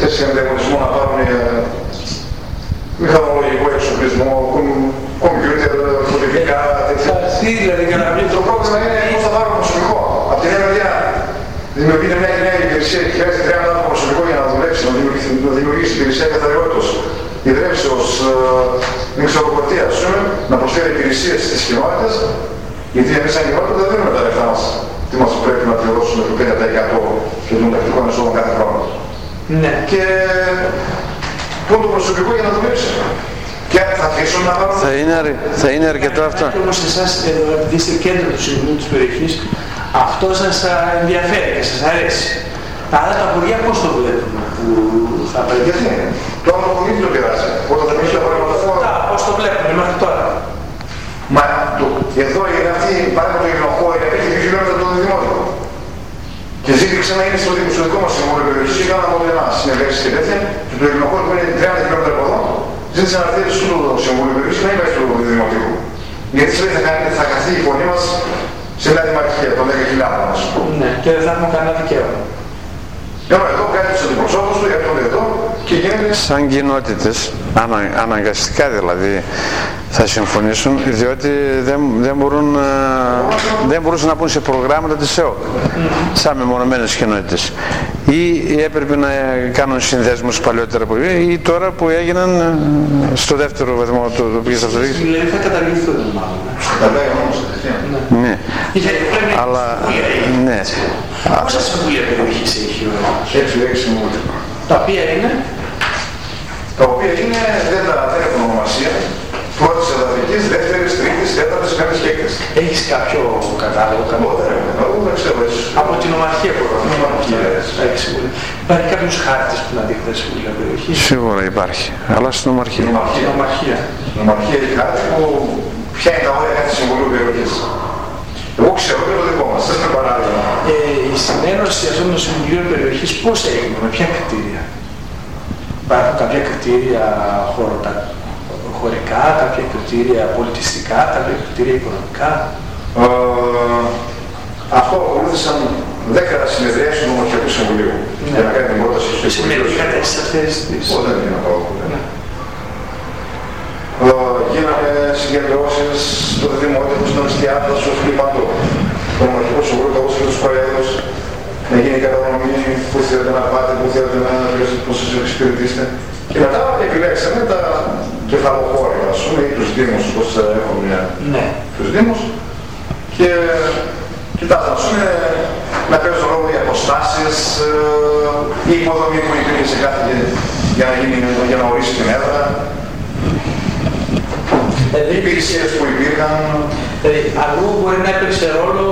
θέση ανταγωνισμού να πάρουν μηχανολογικό εξοπλισμό, κομπιούτερ, κωδικά, τέτοια. Το πρόβλημα είναι πώς θα πάρουν προσωπικό. Από την μια μεριά δημιουργείται μια νέα υπηρεσία και χρειάζεται 30 άτομα προσωπικό για να δουλέψει, να δημιουργήσει υπηρεσία καθαριότητας, ιδρύσεως, μυξοδοκορτία, να προσφέρει υπηρεσίες στις κοινότητες, γιατί εμείς σαν κοινότητα δεν δίνουμε τα λεφτά μας. Τι μας πρέπει να πληρώσουμε το 50% και των τακτικών εσόδων κάθε χρόνο. Ναι. Και πού το προσωπικό για να δουλέψει. Και θα αφήσουν να πάρουν... Θα είναι αρκετό αυτό. Όμως εσάς, επειδή είστε κέντρο του Συμβουλίου της περιοχής, αυτό σας ενδιαφέρει και σας αρέσει. Τα άλλα τα χωριά πώς το βλέπουμε που θα πρέπει. Γιατί το άλλο πολύ το πειράζει. Όταν θα μιλήσει τα πράγματα φόρα. Πώς το βλέπουμε μέχρι τώρα. Μα εδώ είναι αυτή, πάρε το Ειρηνοχώρη, είναι 2 χιλιόμετρα το δημότικο. Και ζήτηξε να είναι στο δικό μας συμβούλιο περιοχής και κάναμε όλοι εμάς συνεργάσεις και τέτοια. Και το Ειρηνοχώρη που είναι 30 χιλιόμετρα από εδώ, ζήτησε να έρθει στο συμβούλιο περιοχής και να είναι στο δημοτικό. Γιατί λέει θα καθεί η φωνή μας σε μια δημαρχία των 10.000 μας. Ναι, και δεν θα έχουμε κανένα δικαίωμα. Εδώ κάνει τους αντιπροσώπους του, έρχονται εδώ και γίνεται... Σαν κοινότητες, αναγκαστικά δηλαδή, θα συμφωνήσουν, διότι δεν μπορούσαν να μπουν σε προγράμματα της ΕΟΚ, σαν μεμονωμένες κοινότητες. Ή έπρεπε να κάνουν συνδέσμους παλιότερα ή τώρα που έγιναν στο δεύτερο βαθμό του τοπικής αυτοδιοίκησης. Δηλαδή θα καταργηθούν μάλλον. Ναι. Αλλά, ναι. Πόσα συμβούλια περιοχής έχει ο Έλληνας? 6 συμβούλια. Τα οποία είναι? Τα οποία είναι, δεν έχουν ονομασία. Πρώτης εδαφικής, δεύτερης, τρίτης, τέταρτης, πέμπτης και έκτης. Έχεις κάποιο κατάλογο? Δεν ξέρω έτσι. Από την ομαρχία προγράμμα. Υπάρχει κάποιος χάρτης που να δείχνει τα συμβούλια περιοχής? Σίγουρα υπάρχει, αλλά στην ομαρχία. Στην ομαρχία. Στην ομαρχία έχει χάρτη που ποια είναι τα όρια κάθε συμβουλίου περιοχής. Εγώ ξέρω και το δικό μας, δεν είναι παράδειγμα. Η συνένωση αυτών των συμβουλίων περιοχής πώς έγινε, με ποια κριτήρια? Υπάρχουν κάποια κριτήρια χωρικά, κάποια κριτήρια πολιτιστικά, κάποια κριτήρια οικονομικά? Αυτό ακολούθησαν 10 συνεδριάσεις του Νομαρχιακού Συμβουλίου για να κάνει την πρόταση στο Συμβουλίο. Συμμετείχατε σε αυτές τις... Δεν είναι να πάω. Γίνανε συγκεντρώσεις στο Δημότικο, στον Εστιάτο, στο Φιλιππάντο. Το Νομαρχιακό Συμβουλίο καλώς και τους Προέδρους να γίνει η κατανομή που θέλετε να πάτε, που θέλετε να πώς σας εξυπηρετήσετε. Και μετά επιλέξαμε τα κεφαλοχώρια, ας πούμε, ή τους Δήμους, όπως έχουμε τους Δήμους. Και κοιτάξτε, ας πούμε, να παίζουν ρόλο οι αποστάσεις, η υποδομή που υπήρχε σε κάθε για να ορίσει την έδρα, οι υπηρεσίες που υπήρχαν. Αλλού μπορεί να έπαιξε ρόλο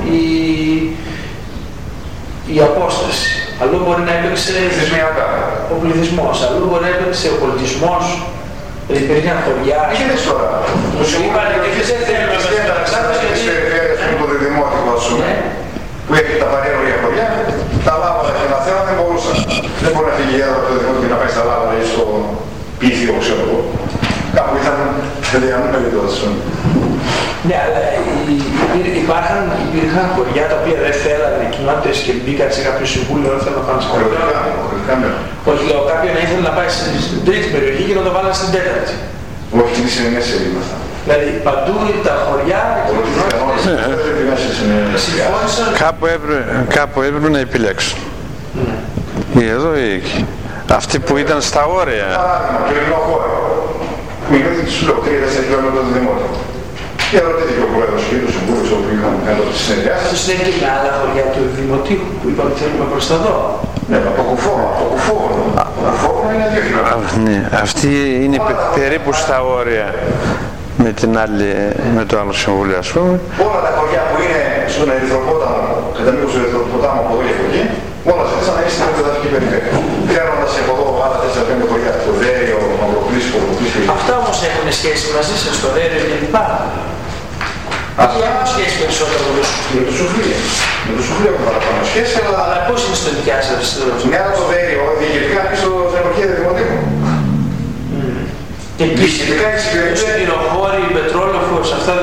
η απόσταση. Αλλού μπορεί να έπαιξε ο πληθυσμός. Αλλού μπορεί να έπαιξε ο πολιτισμός. Υπήρχαν χωριά. Έχετε τώρα. Το Είπατε και τις έθελες το διδημότικο, ας πούμε, που έχει τα παρέωρια χωριά, τα λάβαρα και να θέλουν δεν μπορούσαν. Δεν μπορεί να φύγει η έδρα από το διδημότικο και να πάει στα λάβαρα ή στο πίθιο, ξέρω εγώ. Κάπου ήταν διανούμενοι, ας πούμε. Ναι, αλλά υπήρχαν χωριά τα οποία δεν θέλανε οι κοινότητες και μπήκαν σε κάποιο συμβούλιο, δεν θέλουν να πάνε σε χωριά. Όχι, λέω, κάποιον να ήθελε να πάει στην τρίτη περιοχή και να το βάλει στην τέταρτη. Όχι, είναι συνενές σελίδα αυτά. Δηλαδή παντού τα χωριά και οι κοινότητες συμφώνησαν. Κάπου έπρεπε να επιλέξουν. Ή εδώ ή εκεί. Αυτοί που ήταν στα όρια. Παράδειγμα, το Ειρηνοχώρη. Μιλούν και τους λέω 3-4 χιλιόμετρα το δημότικο. Και ρωτήθηκε ο Πρόεδρος και του Συμβούλου όπου είχαν κάνει τις συνεδριάσεις. Αυτό συνέβη και με άλλα χωριά του Δημοτικού που είπαμε θέλουμε προς τα δω. Ναι, από Κουφό είναι 2 χιλιόμετρα. Ναι, αυτή είναι περίπου στα όρια με το άλλο συμβούλιο, ας πούμε. Όλα τα χωριά που είναι στον Ερυθροπόταμο, κατά μήκος του Ερυθροπόταμου από εδώ και από εκεί, όλα ζήτησαν να είναι στην εδαφική περιφέρεια. Φέρνοντας από εδώ άλλα 4-5 χωριά, το Δέριο, το Μαυροπλήσιο, Αυτά όμως έχουν σχέση μαζί σας, το Δέριο κλπ. Αυτά έχουν σχέση περισσότερο με το Σουφλί. Με το Σουφλί έχουν παραπάνω σχέση, αλλά πώς είναι στο δικιά σας? Μια το Δέριο, διοικητικά και στο Δημοτικό Δημοτικό. Και εκεί οι Ειρηνοχώροι, οι Πετρόλοφος, αυτά δεν λειτουργούν.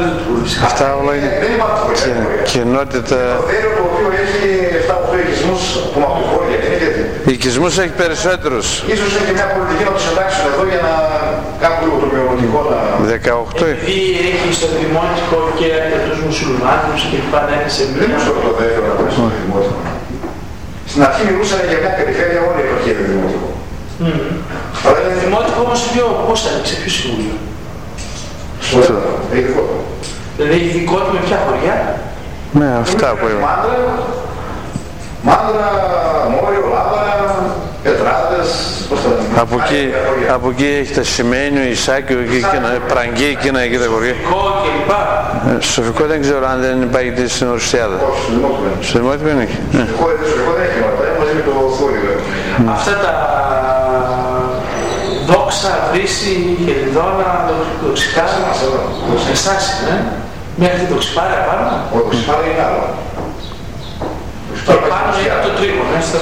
φυσικά. Αυτά όλα είναι κοινότητα. Το δέριο το οποίο έχει 7-8 οικισμούς που με αποχώρια είναι γιατί. Οικισμούς έχει περισσότερους. Ίσως έχει και μια πολιτική να τους εντάξουν εδώ για να κάνουν λίγο το μειονοτικό να... 18. Επειδή έχει στο δημότικο και αρκετούς μουσουλμάνους και πάντα είναι σε Δεν είναι στο δέριο να πάει στο δημότικο. Στην αρχή μιλούσαν για μια περιφέρεια όλη η εποχή του δημότικου. Αλλά το δημότικο όμως πώς θα είναι, σε ποιο συμβούλιο? Στο δεύτερο, ειδικό του. Δηλαδή ειδικό του με ποια χωριά? Ναι, αυτά που είπα. Μάντρα, Μόριο, Λάβαρα, Πετράδες, πώς θα λένε. Από εκεί έχει τα Σημαίνιο, Ισάκιο, Πραγγί, εκείνα εκεί τα χωριά. Σοφικό κλπ. Σοφικό δεν ξέρω αν δεν υπάρχει στην Ορσιάδα. Στο Δημότικο δεν έχει. Σοφικό δεν έχει νότα, μαζί με το Θόρυβο. Αυτά τα Δόξα, Βρύση, Χελιδόνα, Δοξικά, εσάς είναι, μέχρι το Ξυπάρα πάνω. Ο Ξυπάρα είναι άλλο. Και πάνω είναι το τρίγωνο, στο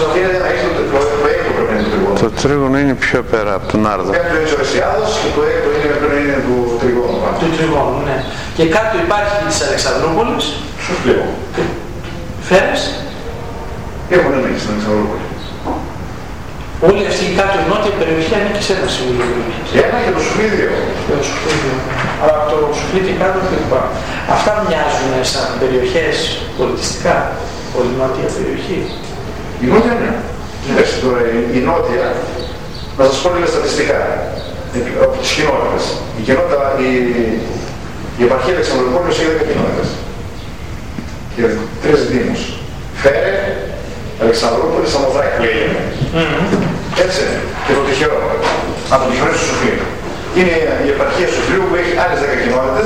το τρίγωνο είναι πιο πέρα από τον Άρδο. Το πέμπτο είναι της Ορσιάδος και το έκτο είναι του τριγώνου. Του τριγώνου, ναι. Και κάτω υπάρχει της Αλεξανδρούπολης. Σοφλέο. Φέρες. Έχουν ανήκει στην Αλεξανδρούπολη. Όλη αυτή η κάτω νότια περιοχή ανήκει σε ένα συμβούλιο περιοχής. Ένα και το Σουφλίδιο. Και το Σουφλίδιο. Αλλά από το Σουφλίδιο κάτω κλπ. Αυτά μοιάζουν σαν περιοχές πολιτιστικά, όλη η νότια περιοχή. Η νότια ναι. Κοιτάξτε τώρα, η νότια, να σας πω λίγα στατιστικά, από τις κοινότητες. Η κοινότητα, η επαρχία Αλεξανδρούπολης έχει 10 κοινότητες. Και 3 δήμους. Φέρε, Αλεξανδρούπολη, Σαμοθράκη λέγεται. Έτσι, και το τυχερό. Από το τυχερό του Σουφλίου. Είναι η επαρχία του Σουφλίου που έχει άλλες 10 κοινότητες.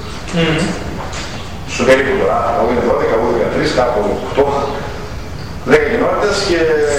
Στο περίπου τώρα, εγώ είναι 12, εγώ 13, κάπου 8. 10 κοινότητες και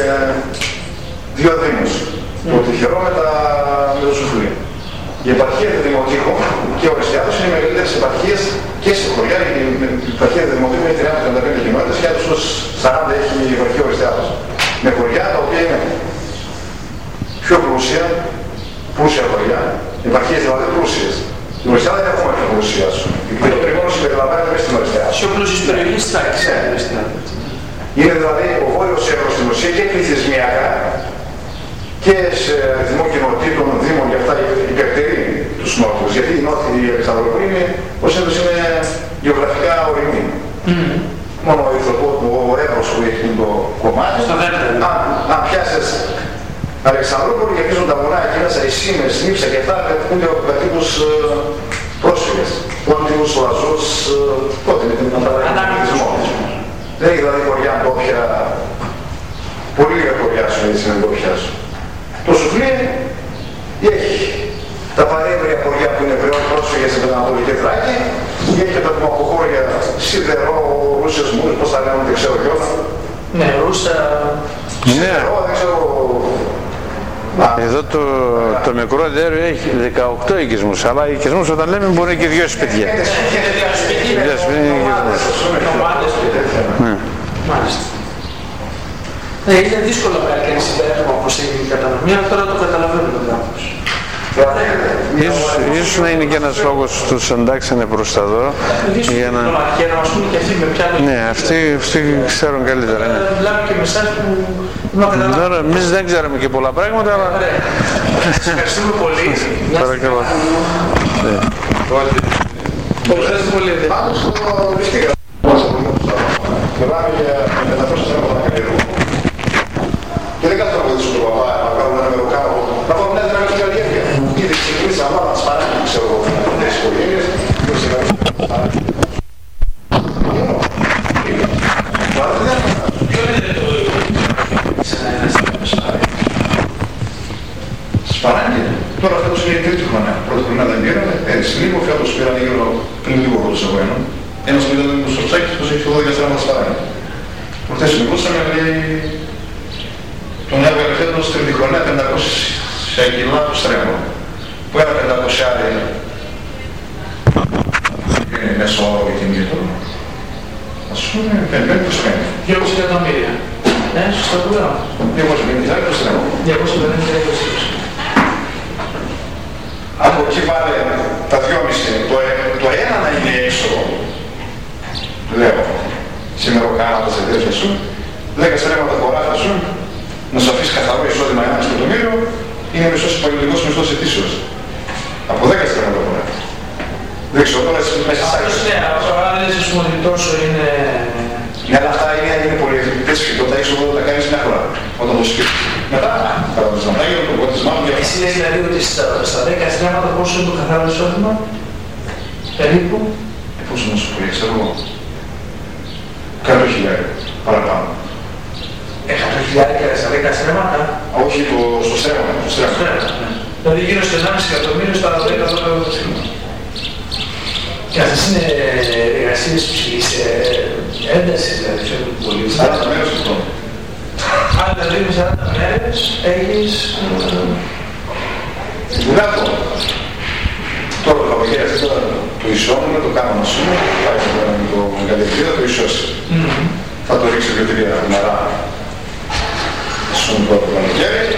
2 δήμους. Το τυχερό με το Σουφλίο. Η επαρχία του Δημοτήχου και ο Ορσιάδος είναι οι μεγαλύτερες επαρχίες και σε χωριά. Η επαρχία του Δημοτήχου είναι 30-35 κοινότητες και άλλους 40 έχει η επαρχία Ορσιάδος. Με χωριά τα οποία είναι πιο πλούσια χωριά. Οι επαρχίες δηλαδή πλούσιες. Η Ορσιάδα δεν έχουμε πιο πλούσια σου. Και το τριγώνο συμπεριλαμβάνεται μέσα στην Ορσιάδα. Πιο πλούσιες περιοχές Θράκης. Είναι δηλαδή ο βόρειος Εύρος στην ουσία και πληθυσμιακά και σε αριθμό κοινοτήτων, δήμων και αυτά υπερτερεί τους νότιους. Γιατί η νότια η Αλεξανδρούπολη είναι, ως έντος είναι γεωγραφικά ορεινή. Μόνο ο Εύρος που έχει το κομμάτι. Αν πιάσεις Αλεξανδρούπολη και αρχίζουν τα βουνά εκείνα, οι Σήμες, Νύψα και αυτά έχουν κατοίκους πρόσφυγες. Πόντιους, Λαζούς, τότε με την αναπληκτισμό. Δεν έχει δηλαδή χωριά ντόπια, πολύ λίγα χωριά σου έτσι είναι ντόπια σου. Το Σουφλί έχει τα παρέμβρια χωριά που είναι πλέον πρόσφυγες στην Ανατολική Θράκη, έχει και τα αποχώρια σιδερό, Ρούσες Μούρες, πώς θα λένε, δεν ξέρω κιόλα. Ναι, Ρούσα... Σιδερό, δεν ξέρω... Εδώ το μικρό δέριο έχει 18 οικισμούς, αλλά οι οικισμούς όταν λέμε μπορεί και 2 σπίτια. Μάλιστα. Είναι δύσκολο να κάνει κανείς συμπέρασμα όπως έγινε η κατανομή, αλλά τώρα το καταλαβαίνουμε τον άνθρωπος. Ίσως να είναι και ένας λόγος που τους εντάξανε προς τα δω. Για να μας πούνε και αυτοί με ποια λόγια. Ναι, αυτοί ξέρουν καλύτερα. Μιλάμε και με εσάς που... Τώρα εμείς δεν ξέρουμε και πολλά πράγματα, αλλά... Σας ευχαριστούμε πολύ. Παρακαλώ. Ευχαριστούμε πολύ. Πάντως βρίσκεται. Μιλάμε για 500 θέματα να καλλιεργούν. Και δεν κάνω να βοηθήσω τον παπά, να κάνουμε ένα μεροκάνο. Να πάμε μια δυναμική καλλιέργεια. Ήδη ξεκινήσαμε να μας παράγει, ξέρω εγώ, τις οικογένειες. Ποιο είναι το... Σπαράγγε. Τώρα φέτος είναι η τρίτη χρονιά. Πρώτη χρονιά δεν πήραμε, έτσι λίγο, φέτος πήραν γύρω πριν λίγο ρωτήσα εγώ έναν. Ένας που ήταν ο Σορτσάκης, πως έχει 12 στρέμματα σπαράγγε. Προχθές μιλούσαμε, λέει, τον έβγαλε φέτος τρίτη χρονιά 500 κιλά του στρέμμα. Που ένα 500 άρι είναι μέσω όρο η τιμή του. Ας πούμε 5-25. 200 εκατομμύρια. Ναι, σωστά το λέω. 250 το στρέμμα. 250 Από εκεί βάλε τα 2,5. Το ένα να είναι έξω λέω, σήμερα ο κάνοντας εταιρεία σου, 10 στρέμματα χωράφια σου, να σου αφήσει καθαρό εισόδημα 1 εκατομμύριο, είναι μισός υπαλληλικός μισθός ετήσιος. Από 10 στρέμματα χωράφια. Δεν ξέρω τώρα εσύ μέσα στα άκρες. Ναι, αν λες ότι τόσο είναι... Ναι, αλλά αυτά είναι πολύ ευκαιρίες και όταν έχεις εδώ τα κάνεις μια φορά. Όταν το σκέφτεσαι. Μετά, παραδείγματος να γίνει, το ποτισμά μου. Εσύ λες δηλαδή ότι στα 10 στρέμματα πόσο είναι το καθαρό εισόδημα, περίπου. Πόσο να σου πω, ξέρω εγώ. 100.000 παραπάνω. 100.000 στα 10 στρέμματα. Όχι στο στρέμμα. Δηλαδή γύρω στο 1,5 εκατομμύριο στα 10 στρέμματα. Και αυτές είναι εργασίες ψυχής έντασης, δηλαδή, ξέρω πολύ. 40 μέρες το χρόνο. Αν δηλαδή με 40 μέρες έχεις... Δουλειά τώρα. Τώρα το καλοκαίρι αυτό το ισόμουν, το κάναμε σου, πάει με το μεγαλύτερο, το ισώσει. Θα το ρίξω και 3 νερά. Σου τώρα το καλοκαίρι.